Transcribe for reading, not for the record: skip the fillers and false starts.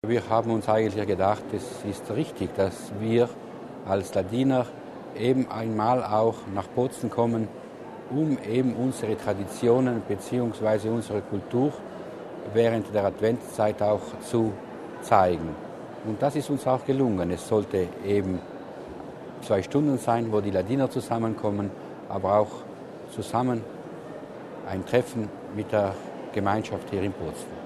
Wir haben uns eigentlich gedacht, es ist richtig, dass wir als Ladiner eben einmal auch nach Bozen kommen, um eben unsere Traditionen bzw. unsere Kultur während der Adventszeit auch zu zeigen. Und das ist uns auch gelungen. Es sollte eben 2 Stunden sein, wo die Ladiner zusammenkommen, aber auch zusammen ein Treffen mit der Gemeinschaft hier in Bozen.